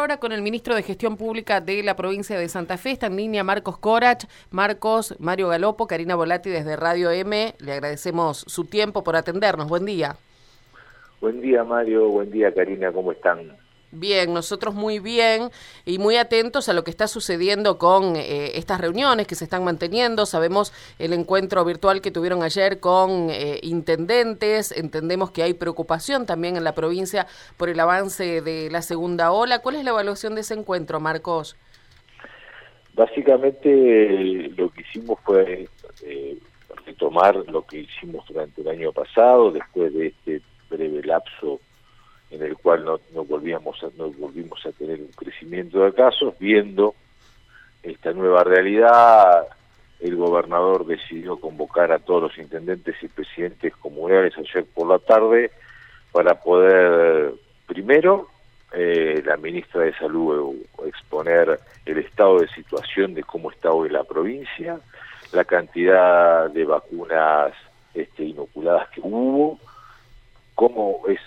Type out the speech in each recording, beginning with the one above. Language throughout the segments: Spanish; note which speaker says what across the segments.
Speaker 1: ahora con el ministro de Gestión Pública de la provincia de Santa Fe. Está en línea Marcos Corach. Marcos, Mario Galopo, Karina Volati desde Radio M. Le agradecemos su tiempo por atendernos. Buen día.
Speaker 2: Buen día, Mario. Buen día, Karina. ¿Cómo están?
Speaker 1: Bien, nosotros muy bien y muy atentos a lo que está sucediendo con estas reuniones que se están manteniendo. Sabemos el encuentro virtual que tuvieron ayer con intendentes. Entendemos que hay preocupación también en la provincia por el avance de la segunda ola. ¿Cuál es la evaluación de ese encuentro, Marcos?
Speaker 2: Básicamente lo que hicimos fue retomar lo que hicimos durante el año pasado, después de este breve lapso en el cual no volvimos a tener un crecimiento de casos. Viendo esta nueva realidad, el gobernador decidió convocar a todos los intendentes y presidentes comunales ayer por la tarde para poder, primero, la ministra de Salud exponer el estado de situación de cómo está hoy la provincia, la cantidad de vacunas inoculadas que hubo, cómo es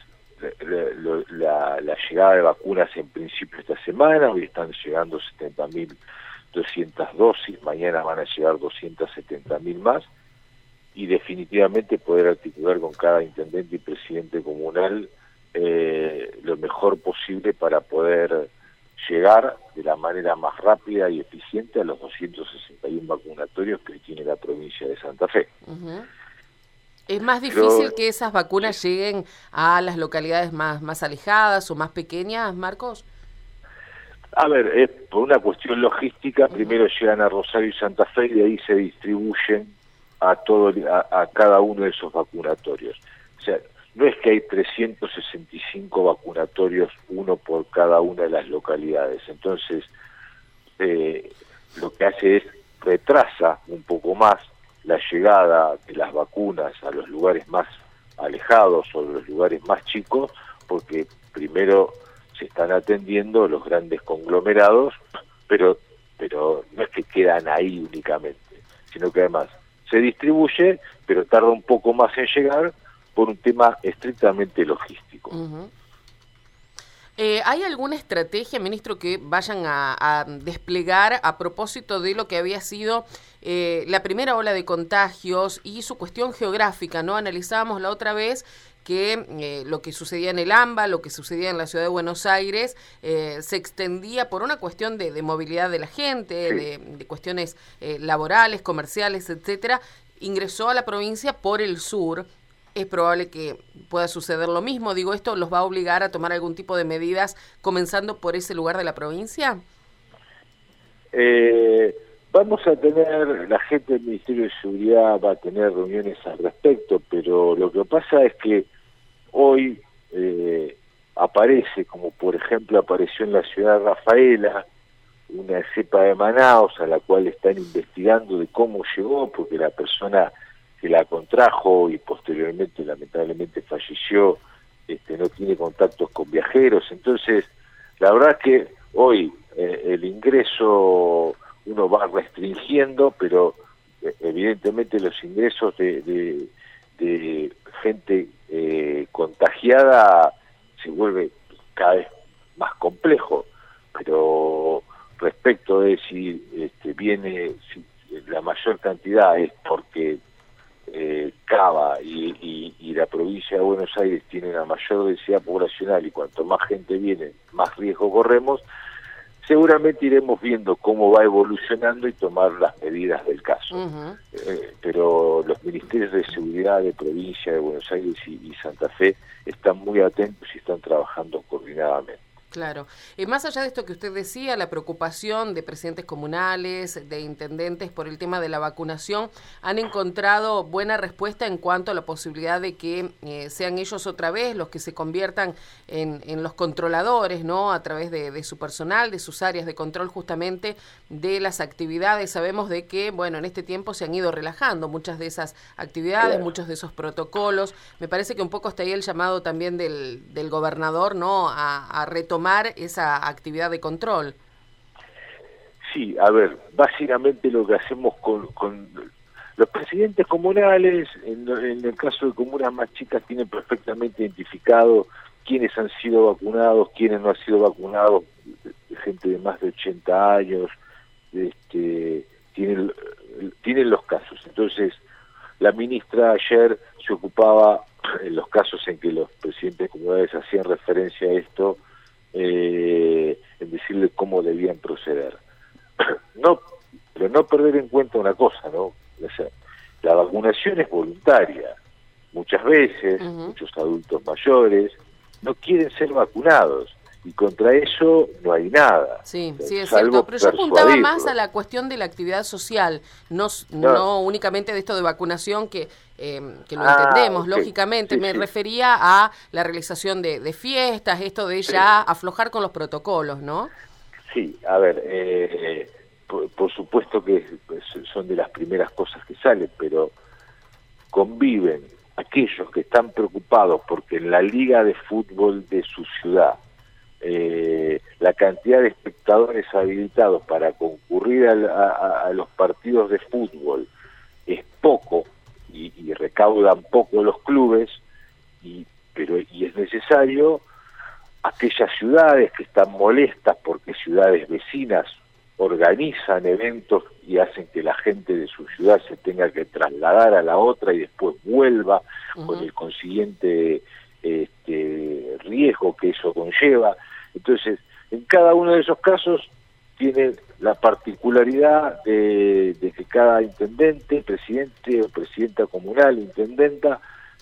Speaker 2: la llegada de vacunas en principio esta semana. Hoy están llegando 70.200 dosis, mañana van a llegar 270.000 más, y definitivamente poder articular con cada intendente y presidente comunal lo mejor posible para poder llegar de la manera más rápida y eficiente a los 261 vacunatorios que tiene la provincia de Santa Fe.
Speaker 1: Uh-huh. ¿Es más difícil que esas vacunas lleguen a las localidades más alejadas o más pequeñas, Marcos?
Speaker 2: A ver, es por una cuestión logística. Primero llegan a Rosario y Santa Fe y de ahí se distribuyen a cada uno de esos vacunatorios. O sea, no es que hay 365 vacunatorios, uno por cada una de las localidades. Entonces, lo que hace es retrasa un poco más la llegada de las vacunas a los lugares más alejados o los lugares más chicos, porque primero se están atendiendo los grandes conglomerados, pero no es que quedan ahí únicamente, sino que además se distribuye, pero tarda un poco más en llegar por un tema estrictamente logístico.
Speaker 1: Uh-huh. ¿Hay alguna estrategia, ministro, que vayan a desplegar a propósito de lo que había sido la primera ola de contagios y su cuestión geográfica, ¿no? Analizábamos la otra vez que lo que sucedía en el AMBA, lo que sucedía en la ciudad de Buenos Aires, se extendía por una cuestión de movilidad de la gente, sí, de cuestiones laborales, comerciales, etcétera. Ingresó a la provincia por el sur. Es probable que pueda suceder lo mismo. Digo, ¿esto los va a obligar a tomar algún tipo de medidas comenzando por ese lugar de la provincia?
Speaker 2: Vamos a tener, la gente del Ministerio de Seguridad va a tener reuniones al respecto, pero lo que pasa es que hoy aparece, como por ejemplo apareció en la ciudad de Rafaela, una cepa de Manaos a la cual están investigando de cómo llegó, porque la persona que la contrajo y posteriormente lamentablemente falleció, no tiene contactos con viajeros. Entonces, la verdad es que hoy el ingreso uno va restringiendo, pero evidentemente los ingresos de gente contagiada se vuelve cada vez más complejo. Pero respecto de si viene, si la mayor cantidad es porque Cava y la provincia de Buenos Aires tiene una mayor densidad poblacional y cuanto más gente viene, más riesgo corremos, seguramente iremos viendo cómo va evolucionando y tomar las medidas del caso. Uh-huh. Pero los ministerios de seguridad de provincia de Buenos Aires y Santa Fe están muy atentos y están trabajando coordinadamente.
Speaker 1: Claro. Más allá de esto que usted decía, la preocupación de presidentes comunales, de intendentes por el tema de la vacunación, ¿han encontrado buena respuesta en cuanto a la posibilidad de que sean ellos otra vez los que se conviertan en los controladores, ¿no? A través de su personal, de sus áreas de control justamente de las actividades? Sabemos de que, bueno, en este tiempo se han ido relajando muchas de esas actividades, claro, muchos de esos protocolos. Me parece que un poco está ahí el llamado también del gobernador, ¿no? A retomar esa actividad de control.
Speaker 2: Sí, a ver, básicamente lo que hacemos con los presidentes comunales, en el caso de comunas más chicas, tienen perfectamente identificado quiénes han sido vacunados, quiénes no han sido vacunados, gente de más de 80 años, tienen los casos. Entonces, la ministra ayer se ocupaba, en los casos en que los presidentes de comunidades hacían referencia a esto, en decirle cómo debían proceder. No, pero no perder en cuenta una cosa, ¿no? O sea, la vacunación es voluntaria. Muchas veces, muchos adultos mayores no quieren ser vacunados, y contra eso no hay nada.
Speaker 1: Sí, sí, es cierto, pero yo apuntaba más a la cuestión de la actividad social, no únicamente de esto de vacunación, que lo entendemos, okay, lógicamente. Sí, me refería a la realización de fiestas, esto de ya aflojar con los protocolos, ¿no?
Speaker 2: Sí, a ver, por supuesto que son de las primeras cosas que salen, pero conviven aquellos que están preocupados porque en la liga de fútbol de su ciudad la cantidad de espectadores habilitados para concurrir a los partidos de fútbol es poco y recaudan poco los clubes, y es necesario. Aquellas ciudades que están molestas porque ciudades vecinas organizan eventos y hacen que la gente de su ciudad se tenga que trasladar a la otra y después vuelva, con el consiguiente riesgo que eso conlleva. Entonces, en cada uno de esos casos tiene la particularidad de que cada intendente, presidente o presidenta comunal, intendenta,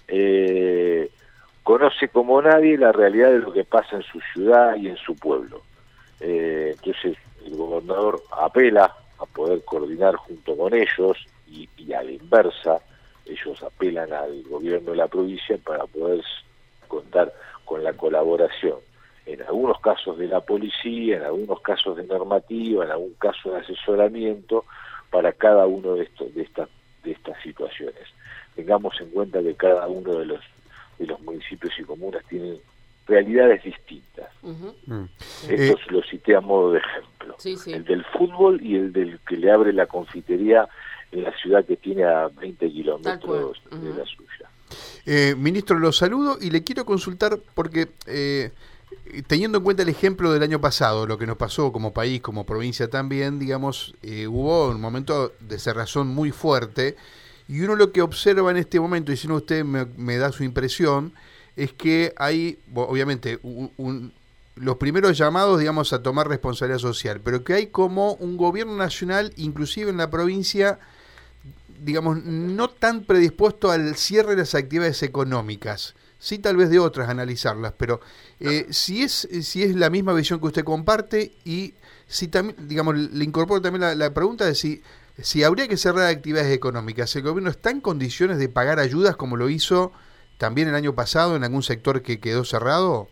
Speaker 2: conoce como nadie la realidad de lo que pasa en su ciudad y en su pueblo. Entonces, el gobernador apela a poder coordinar junto con ellos, y a la inversa, ellos apelan al gobierno de la provincia para poder contar con la colaboración, en algunos casos de la policía, en algunos casos de normativa, en algún caso de asesoramiento, para cada uno de estas situaciones. Tengamos en cuenta que cada uno de los municipios y comunas tienen realidades distintas. Esto lo cité a modo de ejemplo. Sí, sí. El del fútbol y el del que le abre la confitería en la ciudad que tiene a 20 kilómetros de la suya.
Speaker 3: Ministro, lo saludo y le quiero consultar porque teniendo en cuenta el ejemplo del año pasado, lo que nos pasó como país, como provincia también, digamos, hubo un momento de cerrazón muy fuerte, y uno lo que observa en este momento, y si no usted me da su impresión, es que hay, obviamente, los primeros llamados, digamos, a tomar responsabilidad social, pero que hay como un gobierno nacional, inclusive en la provincia, digamos, no tan predispuesto al cierre de las actividades económicas. Sí, tal vez de otras analizarlas, pero si es la misma visión que usted comparte, y si también, digamos, le incorporo también la pregunta de si habría que cerrar actividades económicas. ¿El gobierno está en condiciones de pagar ayudas como lo hizo también el año pasado en algún sector que quedó cerrado?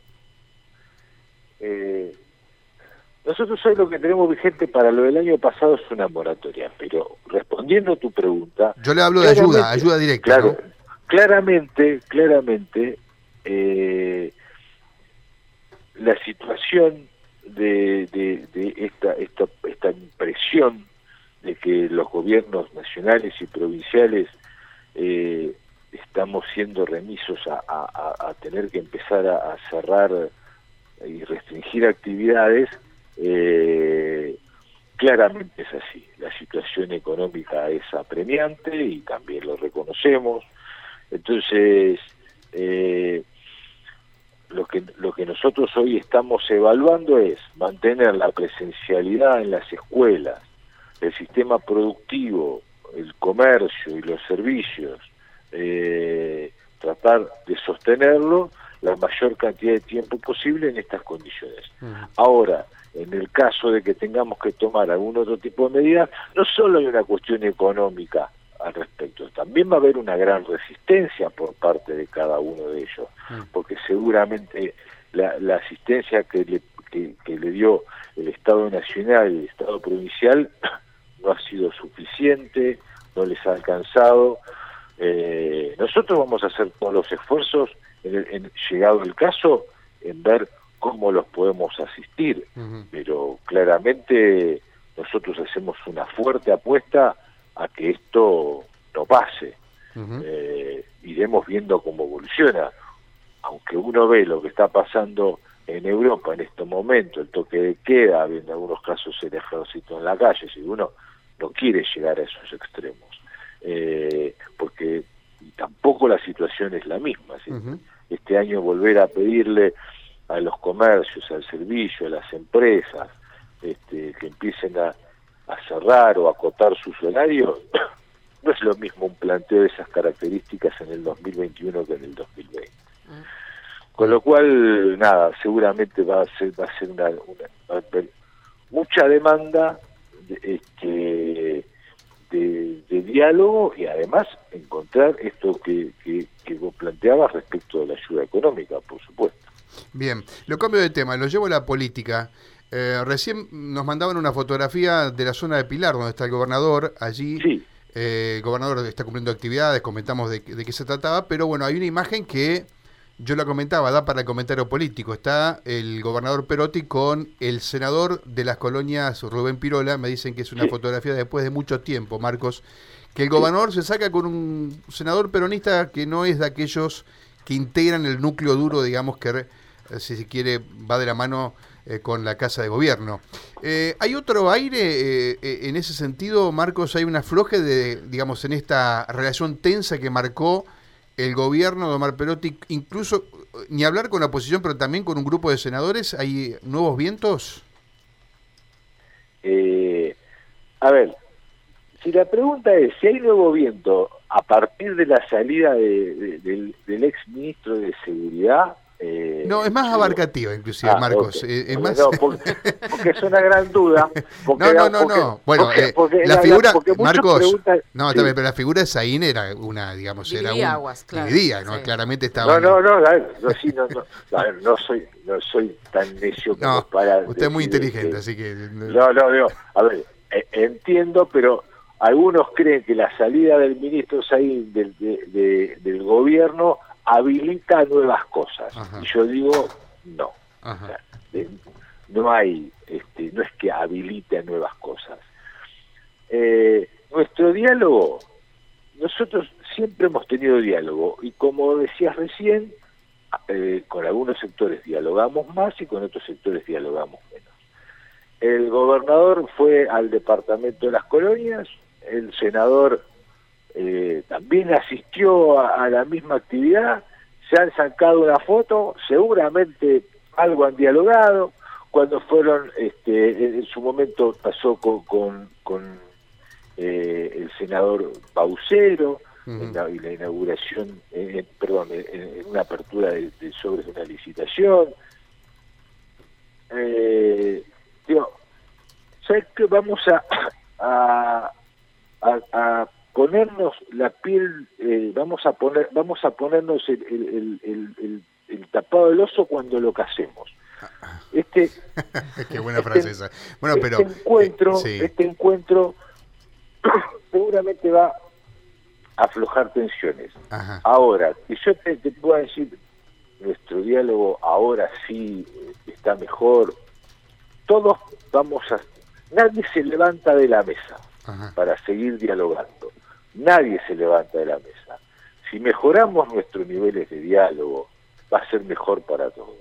Speaker 2: Nosotros hoy lo que tenemos vigente para lo del año pasado es una moratoria, pero respondiendo a tu pregunta...
Speaker 3: Yo le hablo de ayuda directa,
Speaker 2: claro,
Speaker 3: ¿no?
Speaker 2: Claramente, la situación de esta impresión de que los gobiernos nacionales y provinciales estamos siendo remisos a tener que empezar a cerrar y restringir actividades, claramente es así. La situación económica es apremiante y también lo reconocemos. Entonces, lo que nosotros hoy estamos evaluando es mantener la presencialidad en las escuelas, el sistema productivo, el comercio y los servicios, tratar de sostenerlo la mayor cantidad de tiempo posible en estas condiciones. Ahora, en el caso de que tengamos que tomar algún otro tipo de medidas, no solo hay una cuestión económica al respecto, también va a haber una gran resistencia por parte de cada uno de ellos, porque seguramente la asistencia que le dio el Estado Nacional y el Estado Provincial no ha sido suficiente, no les ha alcanzado. Nosotros vamos a hacer todos los esfuerzos, llegado el caso, en ver cómo los podemos asistir, pero claramente nosotros hacemos una fuerte apuesta a que esto no pase. Iremos viendo cómo evoluciona, aunque uno ve lo que está pasando en Europa en estos momentos el toque de queda, en algunos casos el ejército en la calle, si uno no quiere llegar a esos extremos, porque tampoco la situación es la misma. ¿Sí? Este año volver a pedirle a los comercios, al servicio, a las empresas, que empiecen a cerrar o a acotar sus horarios, no es lo mismo un planteo de esas características en el 2021 que en el 2020. Con lo cual, nada, seguramente va a ser mucha demanda de diálogo y además encontrar esto que vos planteabas respecto de la ayuda económica, por supuesto.
Speaker 3: Bien, lo cambio de tema, lo llevo a la política. Recién nos mandaban una fotografía de la zona de Pilar, donde está el gobernador, allí.
Speaker 2: Sí.
Speaker 3: El gobernador está cumpliendo actividades, comentamos de qué se trataba, pero bueno, hay una imagen que yo la comentaba, da para el comentario político. Está el gobernador Perotti con el senador de las colonias, Rubén Pirola. Me dicen que es una fotografía después de mucho tiempo, Marcos, que el gobernador se saca con un senador peronista que no es de aquellos que integran el núcleo duro, digamos, que si se quiere va de la mano con la Casa de Gobierno. ¿Hay otro aire en ese sentido, Marcos? ¿Hay un afloje digamos, en esta relación tensa que marcó el gobierno de Omar Perotti, incluso, ni hablar con la oposición, pero también con un grupo de senadores? ¿Hay nuevos vientos?
Speaker 2: A ver, si la pregunta es si hay nuevo viento a partir de la salida del ex ministro de Seguridad...
Speaker 3: no, es más abarcativa, inclusive, Marcos.
Speaker 2: Okay.
Speaker 3: Es más...
Speaker 2: No, porque es una gran duda. Porque,
Speaker 3: no. Bueno,
Speaker 2: porque
Speaker 3: la figura, Marcos,
Speaker 2: preguntan,
Speaker 3: no,
Speaker 2: sí.
Speaker 3: También, pero la figura de Saín era una, digamos,
Speaker 1: dividía aguas, claro.
Speaker 3: Dividía, ¿no?
Speaker 1: Sí.
Speaker 3: Claramente estaba...
Speaker 2: No soy tan necio como
Speaker 3: no,
Speaker 2: para...
Speaker 3: usted es muy inteligente, así que...
Speaker 2: No, a ver, entiendo, pero algunos creen que la salida del ministro Saín del gobierno habilita nuevas cosas. Ajá. Y yo digo, no. O sea, no hay, no es que habilite nuevas cosas. Nuestro diálogo, nosotros siempre hemos tenido diálogo, y como decías recién, con algunos sectores dialogamos más y con otros sectores dialogamos menos. El gobernador fue al departamento de las colonias, el senador también asistió a la misma actividad, se han sacado una foto, seguramente algo han dialogado. Cuando fueron, en su momento pasó con el senador Baucero, en la inauguración, en una apertura de sobres de una licitación. ¿Sabes qué? Vamos a ponernos la piel, vamos a ponernos el tapado del oso cuando lo casemos.
Speaker 3: Qué buena frase esa. Bueno, pero
Speaker 2: este encuentro seguramente va a aflojar tensiones.
Speaker 3: Ajá.
Speaker 2: Ahora, que yo te puedo decir, nuestro diálogo ahora sí está mejor. Todos nadie se levanta de la mesa para seguir dialogando. Nadie se levanta de la mesa. Si mejoramos nuestros niveles de diálogo, va a ser mejor para todos.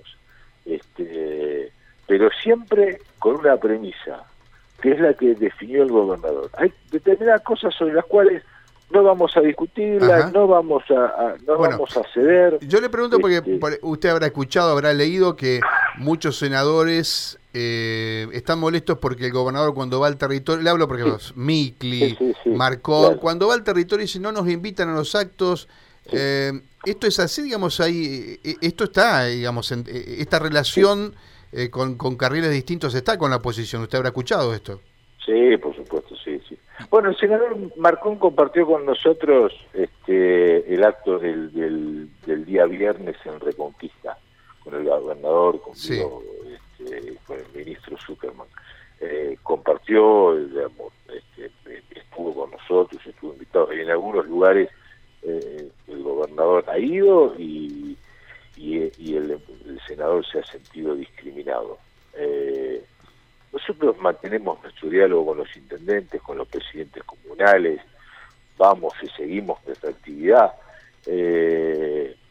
Speaker 2: Pero siempre con una premisa, que es la que definió el gobernador. Hay determinadas cosas sobre las cuales no vamos a discutirlas, no vamos a ceder.
Speaker 3: Yo le pregunto porque usted habrá escuchado, habrá leído que muchos senadores están molestos porque el gobernador, cuando va al territorio, le hablo porque Micli, Marcó, claro, cuando va al territorio dice no nos invitan a los actos. Esto es así, digamos, esto está, digamos, esta relación con carriles distintos está con la oposición. ¿Usted habrá escuchado esto?
Speaker 2: Sí, por supuesto, sí. Bueno, el senador Marcón compartió con nosotros el acto del día viernes en Reconquista, con el gobernador, conmigo, con el ministro Zuckerman. Compartió, digamos, estuvo con nosotros, estuvo invitado, y en algunos lugares el gobernador ha ido y el senador se ha sentido discriminado. Nosotros mantenemos nuestro diálogo con los intendentes, con los presidentes comunales, vamos y seguimos nuestra actividad.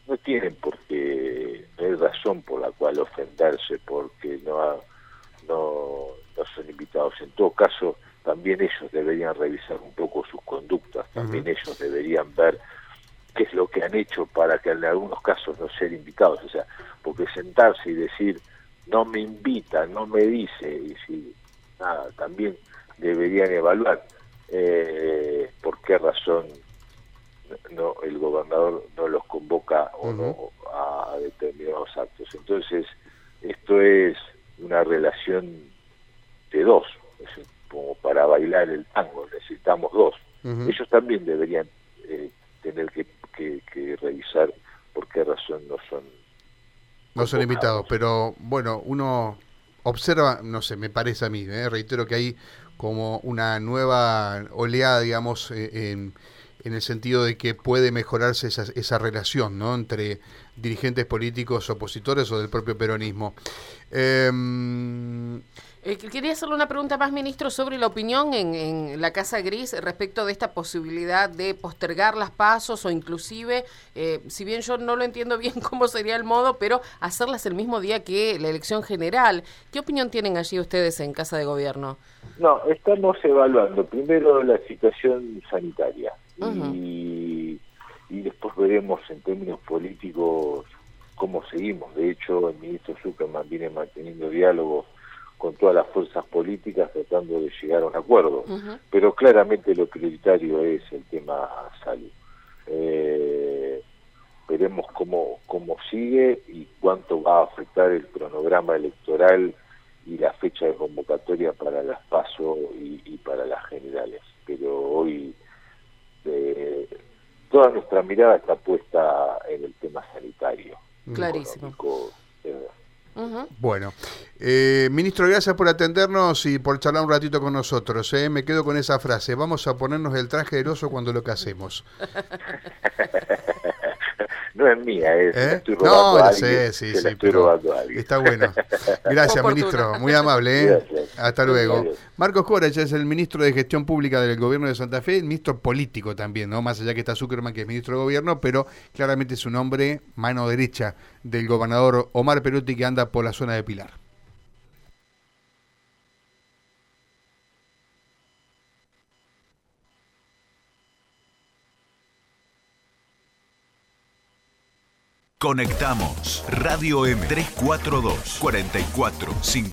Speaker 2: no tienen por qué, no hay razón por la cual ofenderse porque no son invitados. En todo caso, también ellos deberían revisar un poco sus conductas, también ellos deberían ver qué es lo que han hecho para que en algunos casos no ser invitados, o sea, porque sentarse y decir no me invita, no me dice, y si nada, también deberían evaluar por qué razón no el gobernador no los convoca o no a determinados actos. Entonces, esto es una relación de dos, es como para bailar el tango, necesitamos dos. Ellos también deberían tener que revisar por qué razón no son
Speaker 3: invitados, pero bueno, uno observa, no sé, me parece a mí, reitero que hay como una nueva oleada, digamos, en el sentido de que puede mejorarse esa relación, ¿no?, entre dirigentes políticos opositores o del propio peronismo.
Speaker 1: Quería hacerle una pregunta más, ministro, sobre la opinión en la Casa Gris respecto de esta posibilidad de postergar las pasos o inclusive, si bien yo no lo entiendo bien cómo sería el modo, pero hacerlas el mismo día que la elección general. ¿Qué opinión tienen allí ustedes en Casa de Gobierno?
Speaker 2: No, estamos evaluando primero la situación sanitaria y después veremos en términos políticos cómo seguimos. De hecho, el ministro Zuckerman viene manteniendo diálogos con todas las fuerzas políticas tratando de llegar a un acuerdo, pero claramente lo prioritario es el tema salud. Veremos cómo sigue y cuánto va a afectar el cronograma electoral y la fecha de convocatoria para las PASO y para las generales. Pero hoy toda nuestra mirada está puesta en el tema sanitario.
Speaker 1: Clarísimo.
Speaker 3: Bueno, ministro, gracias por atendernos y por charlar un ratito con nosotros. Me quedo con esa frase: vamos a ponernos el traje del oso cuando lo casemos.
Speaker 2: No es mía, la estoy robando a alguien.
Speaker 3: Sí,
Speaker 2: estoy robando a alguien.
Speaker 3: Está bueno. Gracias, ministro. Muy amable.
Speaker 2: Gracias.
Speaker 3: Hasta luego.
Speaker 2: Gracias.
Speaker 3: Marcos Corach es el ministro de Gestión Pública del Gobierno de Santa Fe, ministro político también, ¿no? Más allá que está Zuckerman, que es ministro de Gobierno, pero claramente es un hombre mano derecha del gobernador Omar Perotti, que anda por la zona de Pilar.
Speaker 4: Conectamos Radio M 342 44 5.